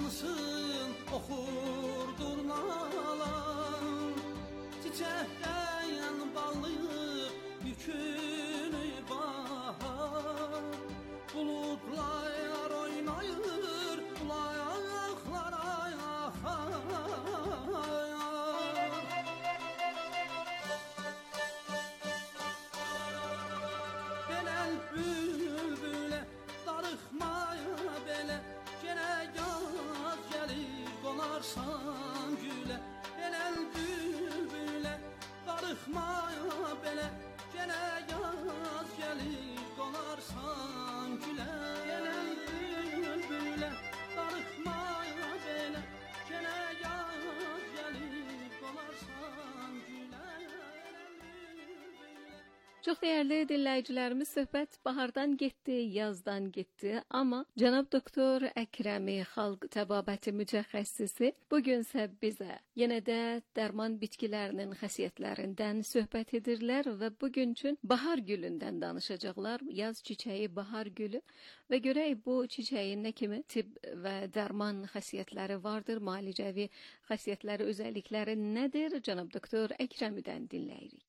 yansın oxur durnalar çiçəkdən ballayıb yükünü bahar buludlar oynayır ulayaqlar ayaqlar Belel bülbüle darıxmaya belə Genə yaz gəlir qonarsan gülə Belel bülbüle darıxmaya belə Genə yaz gəlir qonarsan gülə Belel bülbüle darıxmaya belə Genə yaz gəlir qonarsan gülə Çok değerli dinleyicilerimiz, söhbət bahardan getdi, yazdan getdi, amma cənab doktor Əkrəmi, xalq təbabəti mütəxəssisi bugünsə bizə yenə də dərman bitkilərinin xəsiyyətlərindən söhbət edirlər və bugün üçün bahar gülündən danışacaqlar. Yaz çiçəyi bahar gülü və görək bu çiçəyin nə kimi tibb və dərman xəsiyyətləri vardır, müalicəvi xəsiyyətləri, özəllikləri nədir? Cənab doktor Əkrəmidən dinləyirik.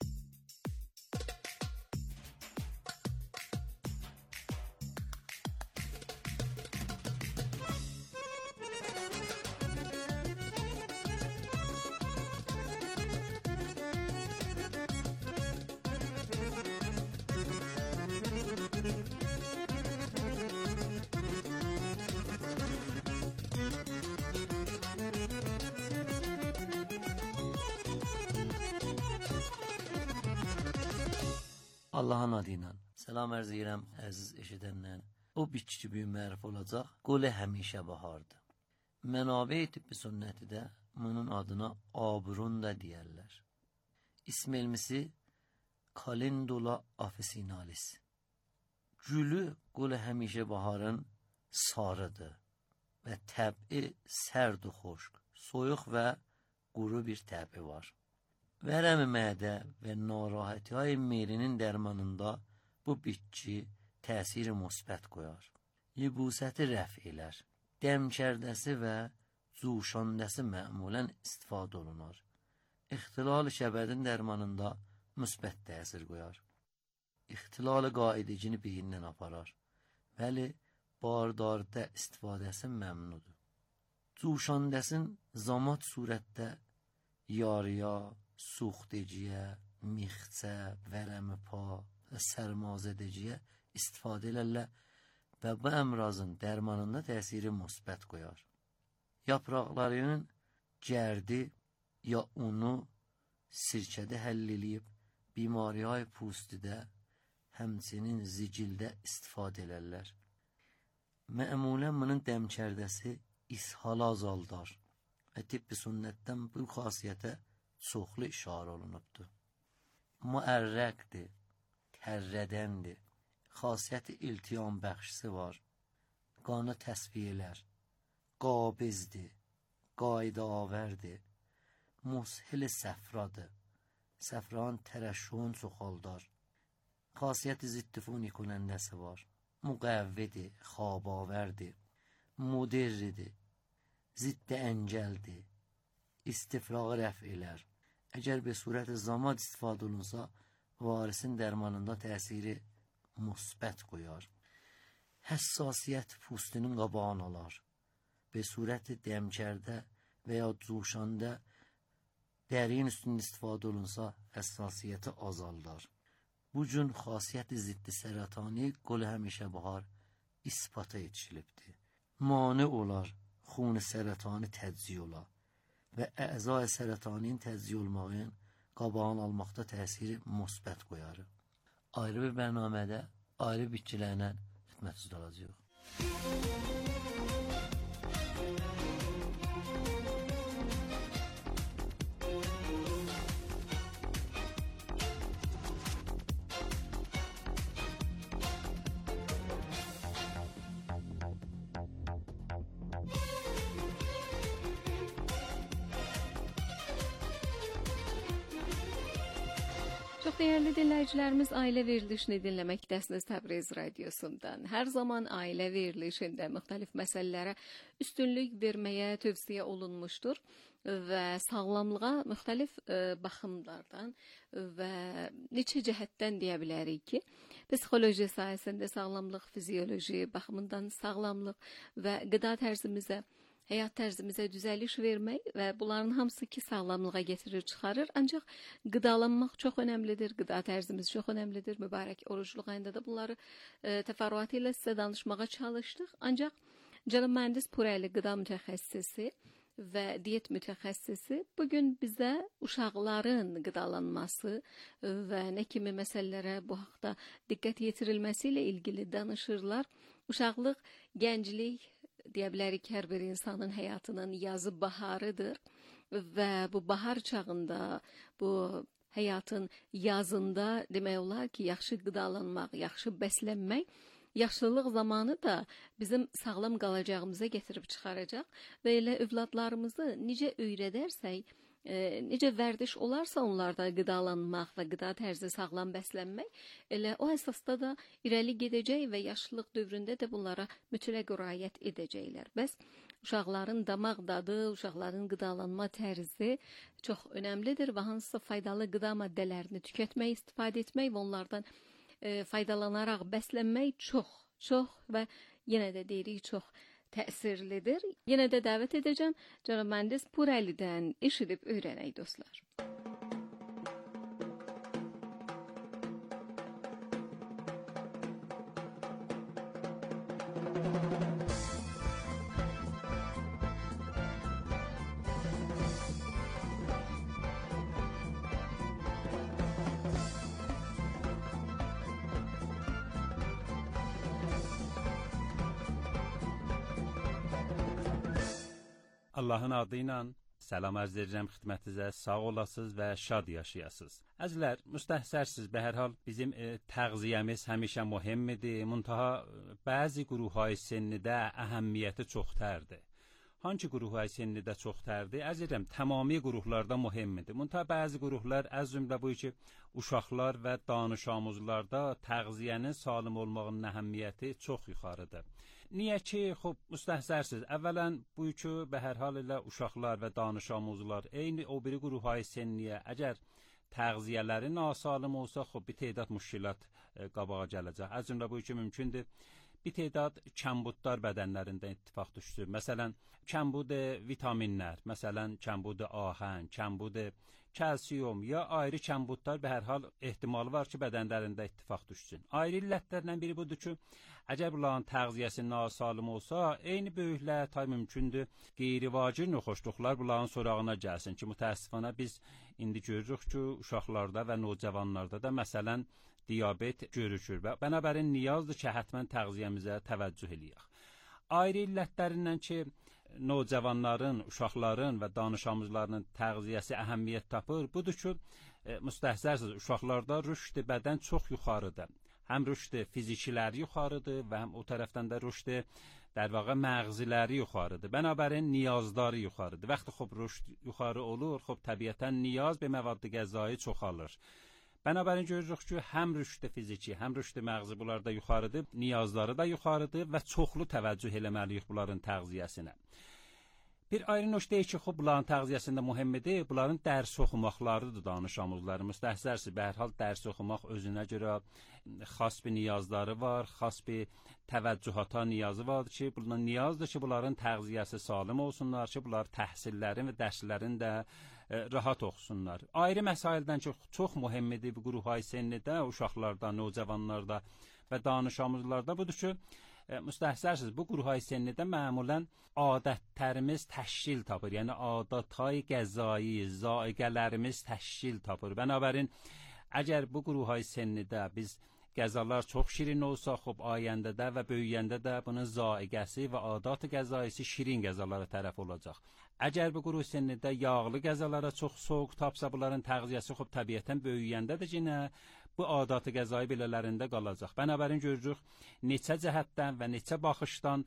Allahın adıyla salam ərz edirəm əziz eşidənlər. O bitki kimi məruf olacaq, qol həmişə bahardır. Mənabə tibbi sünnəti də bunun adına abrun da deyərlər. İsm elmisi Calendula officinalis. Gülü qol həmişə baharın sarıdır və təbi sərd və xoşq, soyuq və quru bir təbi var. Vərəm mədə və narahatı های mirinin dərmanında bu bitki təsiri müsbət qoyar. Yubusəti rəf elər. Dəmkərdəsi və cuşandəsi məmulən istifadə olunar. İxtilal şəbədin dərmanında müsbət təsir qoyar. İxtilal qaidicini beyindən aparar. Vəli bardarda istifadəsi məmnudur. Cuşandəsin zamat surətdə yarıya, suxteciyə, mixcə, vərəmi pa və sərmazədeciyə istifadə elərlər və bu əmrazın dərmanında təsiri müsbət qoyar. Yapraqlarının gərdi ya unu sirkədə həll eləyib, bimarihay pustidə, həmçinin zicildə istifadə elərlər. Məmulən bunun dəmkərdəsi ishalı azaldar və tibbi sünnətdən bu xasiyyətə çoxlu işarə olunubdur. Müərrəqdir, tərrədəndir, xasiyyəti iltiyam bəxşisi var, qanı təsfiyə elər, qabizdir, qayda avərdir, mushil səfradır, səfran tərəşşun çoxaldar, xasiyyəti zittifuni konəndəsi var, müqəvvidir, xabavərdir, mudirridir, ziddə əncəldir, istifrağı rəf elər. Əgər bir surət-i zamad istifadə olunsa, varisin dərmanında təsiri müsbət qoyar. Həssasiyyət pustinin qabağını alar. Bir surət-i dəmkərdə və ya cuşanda dərin üstündə istifadə olunsa, həssasiyyəti azaldar. Bu cür xasiyyəti ziddi sərətani qol həmişə bahar ispata yetişilibdir. Mane olar, xun sərətani təcziyə olar və əzai sərətaninin təcziyə olmağın qabağını almaqda təsiri müsbət qoyar. Ayrı bir bərnamədə ayrı bitkilərlə xidmət üzrə olacağıq. Değerli dinləyicilərimiz, ailə verilişini dinləməkdəsiniz Təbriz radiosundan. Hər zaman ailə verilişində müxtəlif məsələlərə üstünlük verməyə tövsiyə olunmuşdur və sağlamlığa müxtəlif ə, baxımlardan və neçə cəhətdən deyə bilərik ki, psixoloji sahəsində sağlamlıq, fizioloji baxımından sağlamlıq və qida tərzimizə, həyat tərzimizə düzəliş vermək və bunların hamısı ki sağlamlığa gətirir, çıxarır. Ancaq qidalanmaq çox önəmlidir, qida tərzimiz çox önəmlidir. Mübarək orucluq ayında da bunları e, təfərrüatı ilə sizə danışmağa çalışdıq. Ancaq cənab mühəndis Purəli qida mütəxəssisi və diyet mütəxəssisi bugün bizə uşaqların qidalanması və nə kimi məsələlərə bu haqda diqqət yetirilməsi ilə ilgili danışırlar. Uşaqlıq, gənclik deyə bilərik ki, hər bir insanın həyatının yazı baharıdır və bu bahar çağında, bu həyatın yazında demək olar ki, yaxşı qidalanmaq, yaxşı bəslənmək, yaşlılıq zamanı da bizim sağlam qalacağımıza gətirib çıxaracaq və elə övladlarımızı necə öyrədərsək, e, necə vərdiş olarsa onlarda qidalanmaq və qida tərzi sağlam bəslənmək, elə o əsasda da irəli gedəcək və yaşlılıq dövründə də bunlara mütləq riayət edəcəklər. Bəs uşaqların damaq dadı, uşaqların qidalanma tərzi çox önəmlidir və hansısa faydalı qida maddələrini tükətmək, istifadə etmək və onlardan e, faydalanaraq bəslənmək çox, çox və yenə də deyirik çox təsirlidir. Yenə də dəvət edəcəm cənab mühəndis Purəlidən eşidib öyrənək dostlar. Allahın adı ilə salam arz edirəm xidmətinizə, sağ olasınız və şad yaşayasınız. Əzizlər, müstəhsərsiniz, be hər hal bizim e, təğziyəmiz həmişə mühimdir, muntaha bəzi qurumlar sinnidə əhəmiyyəti çoxtərdir. Hangi qurumlar sinnidə çoxtərdir? Əzizəm, tamami qurumlarda mühimdir. Muntaha bəzi qurumlar, az cümlə bu ki, uşaqlar və danışamuzlarda təğziyənin salim olmağının əhəmiyyəti çox yuxarıdır. Niyə ki, xub, müstəhsərsiniz, əvvələn bu ki, be hər hal ilə uşaqlar və danışamuzlar, eyni o biri qurumlar sinniyə, əgər təğziyələri nasalim olsa, xub, bir tədad müşkilat e, qabağa gələcək. Az cümlə bu ki, mümkündür. Bir tədad kəmbudlar bədənlərində ittifaq düşsün. Məsələn, kəmbud vitaminlər, məsələn, kəmbud ahən, kəmbud kalsiyum ya ayrı kəmbudlar be hər hal ehtimalı var ki, bədənlərində ittifaq düşsün. Ayrı illətlərdən biri budur ki, əgər bunların təğziyəsi nasalim olsa, eyni böyüklər tay mümkündür, qeyri-vacib nöxoşluqlar bunların sorağına gəlsin ki, mütəəssifانه biz indi görürük ki, uşaqlarda və nocavanlarda da məsələn diabet görükür və bənabərin niyazdır ki, hətmən təğziyəmizə təvəccüh eləyək. Ayrı illətlərindən ki, nocavanların, uşaqların və danışamızların təğziyəsi əhəmiyyət tapır. Budur ki, e, müstəhsərsiniz, uşaqlarda rüşd bədən çox yuxarıdır. Həm rüşd fizikiləri yuxarıdır və həm o tərəfdən də rüşd در واقع مغزیləri yuxarıdır. Bənabərin niyazları yuxarıdır. Vaxtı xub rüşd yuxarı olur, xub təbiətən niyaz be məvad qəzai çoxalır. Bənabərin görürük ki, həm rüşd fiziki, həm rüşd məğzi bunlarda yuxarıdır, niyazları da yuxarıdır və çoxlu təvəccüh eləməliyik bunların təğziyəsinə. Bir ayrı nöqtə ki, xub bunların təğziyəsində mühimdir, bunların dərs oxumaqlarıdır danışamızları. Müstəhsərsiz, be hər hal dərs oxumaq özünə görə xas bir niyazları var, xas bir təvəccühata niyazı vardır ki, bunların niyazdır ki, bunların təğziyəsi salim olsunlar ki, bunlar təhsillərin və dərslərin də e, rahat oxusunlar. Ayrı məsaildən ki, çox mühimdir bu qruhay sennidə, uşaqlarda, nocavanlarda və danışamızlarda budur ki, e, müstəhsərsiz, bu qruhay sennidə məmulən adətlərimiz təşkil tapır, yəni adəthay qəzai, zaiqələrimiz təşkil tapır. Bənabərin, əgər bu qruhay sennidə biz qəzalar çox şirin olsa, xub ayəndə də və böyüyəndə də bunun zaiqəsi və adat qəzaisi şirin qəzalara tərəf olacaq. Əgər bu qruh sennidə yağlı qəzalara çox soğuk tapsa, bunların təğziyəsi xub təbiətən böyüyəndə də yenə bu adat qəzai belələrində qalacaq. Bənabərin görürük, neçə cəhətdən və neçə baxışdan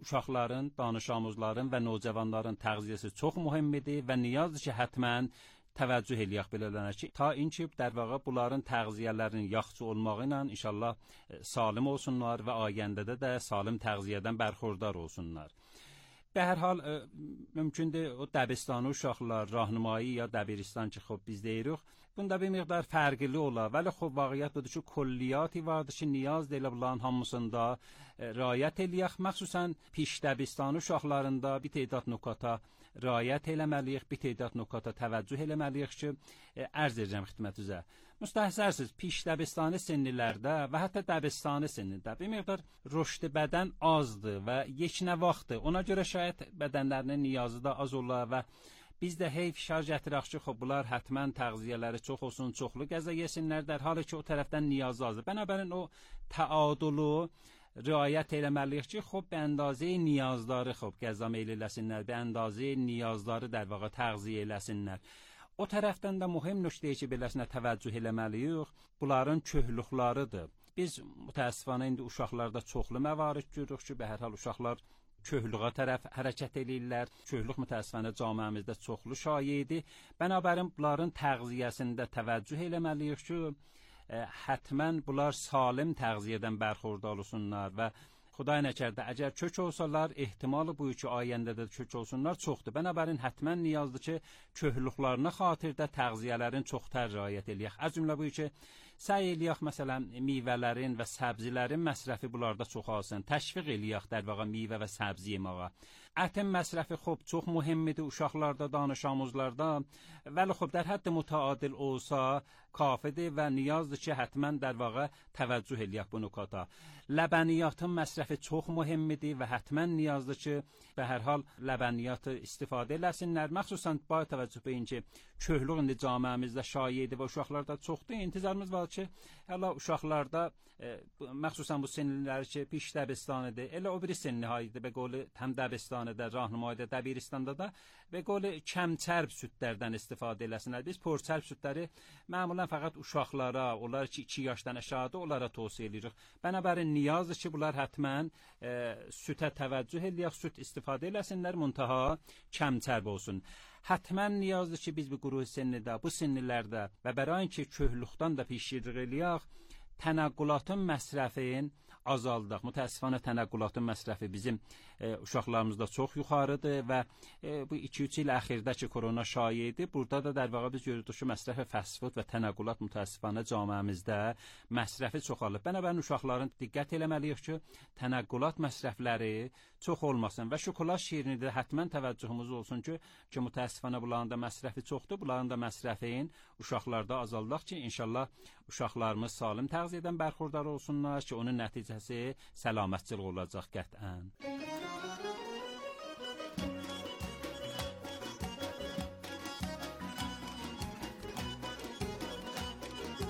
uşaqların, danışamızların və nocavanların təğziyəsi çox mühimdir və niyazdır ki, hətmən təvəccüh eləyək belələrə ki, ta inki در واقع bunların təğziyələrinin yaxşı olmağı ilə inşallah salim olsunlar və ayəndədə də salim təğziyədən bərxurdar olsunlar. به هر حال mümkündür o dəbirstanı uşaqlar rahnımayı ya dəbiristan ki xub biz deyirik bunda bir miqdar fərqli olar vəli xub vaqiət budur ki kulliyaتی vardır ki niyaz deyilə bunların hamısında riayət eləyək məxsusən piş dəbirstanı uşaqlarında bir tədad nukata riayət eləməliyik bir tədad nukata təvəccüh eləməliyik ki ərz edəcəm xidmətinizə müstəhsərsiz piş dəbirstanı sinnilərdə və hətta dəbirstanı sinnində bir miqdar rüşd bədən azdır və yeknə vaxtdır ona görə şayət bədənlərinin niyazı da az olar və biz də hey fişar gətirək ki, xub bunlar həttəmən təğziyələri çox olsun, çoxlu qəza yesinlər, در حالی ki o tərəfdən niyazı azdır. Bənabərin o təadulu riayət eləməliyik ki, xub به اندازه niyazları xub qəza meyl eləsinlər, به اندازه niyazları در واقع təğziyə eləsinlər. O tərəfdən də mühüm nöqtəyə ki, beləsinə təvəccüh eləməliyik, bunların köhlüklarıdır. Biz mütəəssifanə indi uşaqlarda çoxlu məvarid görürük ki, به hər hal uşaqlar köhlüğa tərəf hərəkət eləyirlər. Köhlük mütəəssifanə cəmiyyəmizdə çoxlu şayədir. Bənabərin bunların təğziyəsində təvəccüh eləməliyik ki, həttəmən bunlar salim təğziyədən bərxurdar olsunlar və Xuday nəkərdə əgər kök olsalar ehtimalı bu ki ayəndədə kök olsunlar çoxdur. Bənabərin həttəmən niyazdır ki, köhlüklarına xatirdə təğziyələrin çox tər riayət eləyək. Az cümlə bu ki səy eləyək məsələn meyvələrin və səbzilərin məsrəfi bunlarda çoxalsın. Təşviq eləyək در واقع meyvə və səbzi yemağa. Ətin məsrəfi xub çox mühimmidir uşaqlarda, danışamuzlarda. Vəli xub در حد mütəadil olsa kafidir və niyazdır ki, həttəmən در واقع təvəccüh eləyək bu nukata. Ləbəniyyatın məsrəfi çox mühimmidir və həttəmən niyazdır ki, به hər hal ləbəniyyatı istifadə eləsinlər. Məxsusən ba təvəccüh beyin ki, köhlük indi cəmiyyəmizdə şayədir və uşaqlarda çoxdur. İntizarımız var ki, hələ uşaqlarda e, məxsusən bu sinniləri ki, piş dəbirstanıdır. Elə o biri sinni hayıdır. Be qolu həm dəbirstanıda, rahnumayda, dəbiristanda da və qolu kəmçərb südlərdən istifadə eləsinlər. Biz porçərb südləri məmulən fəqət uşaqlara, onlar ki iki yaşdan aşağıda onlara tövsiyə edirik. Bənabərin niyazdır ki, bunlar həttəmən e, sütə təvəccüh eləyək, süt istifadə eləsinlər, muntaha kəmçərb olsun. Həttəmən niyazdır ki, biz bu quruh sinnidə, bu sinnilərdə və bərayin ki, köhlükdən də pişiriq eləyək, tənəqqulatın məsrəfin azaldıq. Mütəəssifanə tənəqqulatın məsrəfi bizim e, uşaqlarımızda çox yuxarıdır və e, bu iki üç il əxirdə ki, korona şayədir. Burada da در واقع biz görürük ki, məsrəfi fast food və tənəqqulat mütəəssifanə cəmiyyəmizdə məsrəfi çoxalıb. Bənabərin uşaqların diqqət eləməliyik ki, tənəqqulat məsrəfləri çox olmasın və şokolad şirini də həttəmən təvəccühümüz olsun ki, ki mütəəssifanə bunların da məsrəfi çoxdur. Bunların da məsrəfin uşaqlarda azaldaq ki, inşallah uşaqlarımız salim təğziyədən bərxurdar olsunlar ki, onun nəticəsi səlamətçilik olacaq qət'ən.